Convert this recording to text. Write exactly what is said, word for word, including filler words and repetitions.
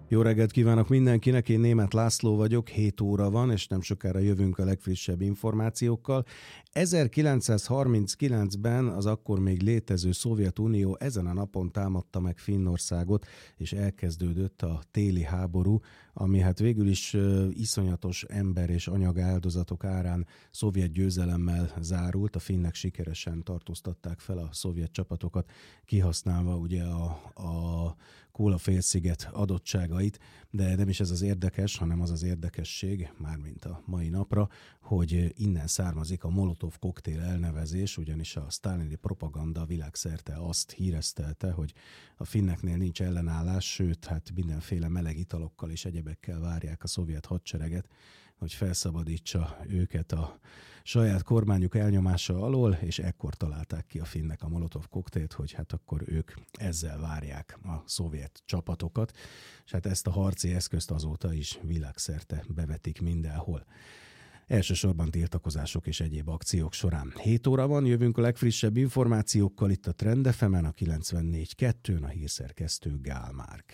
Jó reggelt kívánok mindenkinek, én Németh László vagyok, hét óra van, és nem sokára jövünk a legfrissebb információkkal. ezerkilencszázharminckilencben az akkor még létező Szovjetunió ezen a napon támadta meg Finnországot, és elkezdődött a téli háború, ami hát végül is iszonyatos ember és anyag áldozatok árán szovjet győzelemmel zárult. A finnek sikeresen tartóztatták fel a szovjet csapatokat, kihasználva ugye a, a Kóla-félsziget adottságait, de nem is ez az érdekes, hanem az az érdekesség, mármint a mai napra, hogy innen származik a Molotov koktél elnevezés, ugyanis a sztálini propaganda világszerte azt híresztelte, hogy a finneknél nincs ellenállás, sőt, hát mindenféle meleg italokkal és egyebekkel várják a szovjet hadsereget, hogy felszabadítsa őket a saját kormányuk elnyomása alól, és ekkor találták ki a finnek a Molotov koktélt, hogy hát akkor ők ezzel várják a szovjet csapatokat, és hát ezt a harci eszközt azóta is világszerte bevetik mindenhol. Elsősorban tiltakozások és egyéb akciók során. hét óra van, jövünk a legfrissebb információkkal itt a Trend ef emen, a kilencvennégy kettőn, a hírszerkesztő Gál Márk.